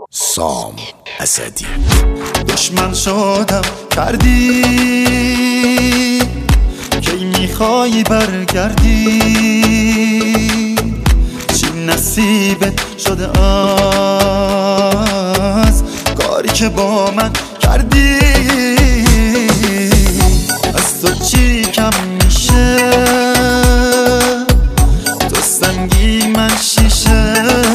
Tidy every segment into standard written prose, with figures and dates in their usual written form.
سام اسدی. دشمن شدم کردی کی میخوای برگردی، چی نصیبت شده از کاری که با من کردی، از تو چی کم میشه، تو سنگی من شیشه،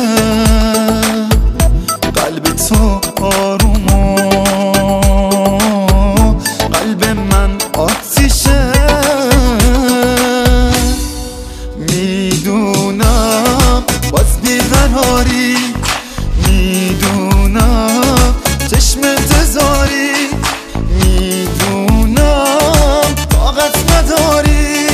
قلب تو آروم و قلب من آتیشه، میدونم باز بیقراری، میدونم چشم انتظاری، میدونم طاقت نداری،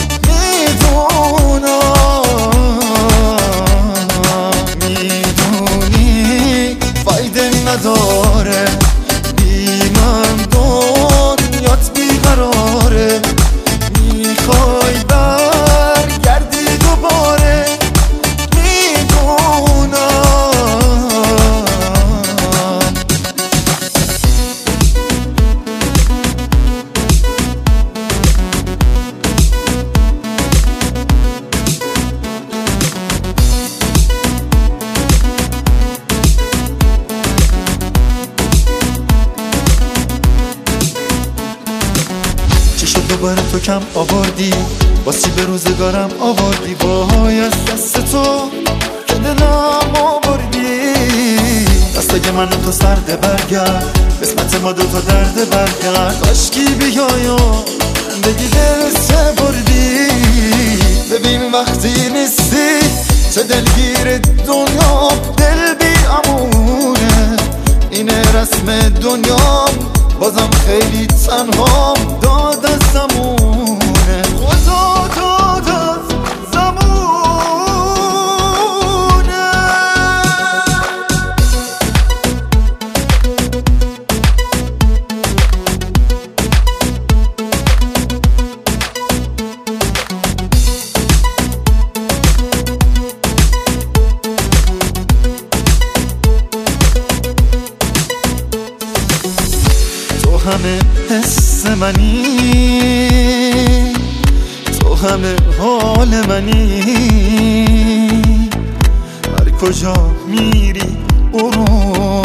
میدونی فایده نداره، بی من دنیات بیقراره، میخوای برگردی دوباره، میدونم دوباره تو کم آوردی، واسه به روزگارم آوردی، وای از دست تو که دلم آوردی، دست من تو سرده برگرد، قسمت ما دوتا درد برگرد، کاشکی بیای و بگی دل سپردی، ببین وقتی نیستی چه دلگیر دنیا، دل بی امونه، اینه رسم دنیام، بازم خیلی تنهام، داد از زمونه، خدا داد از زمونه. تو همه حس منی، تو همه حال منی، هر کجا میری برو،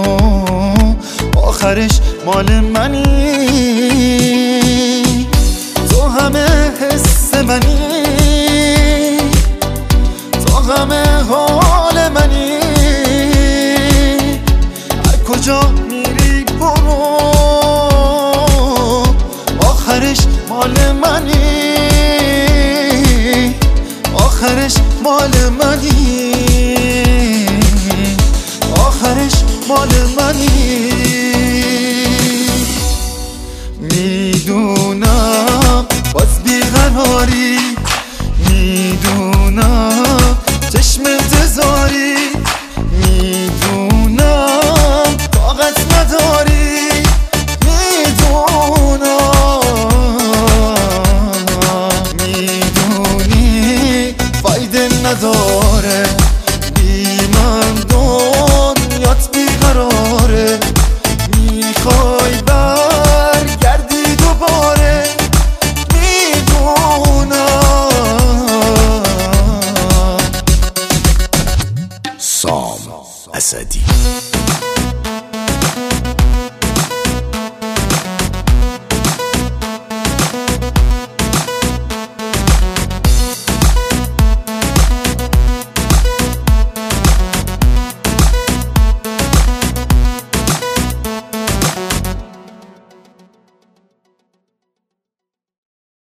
آخرش مال منی، تو همه حس منی، تو همه حال منی، هر کجا میری برو، آخرش مال منی، آخرش مال منی، آخرش مال منی، میدونم باز بیقراری، میدونم چشم انتظاری، میدونم طاقت نداری، نداره، بی من دنیات بیقراره، میخوای برگردی دوباره، میدونم. سام اسدی.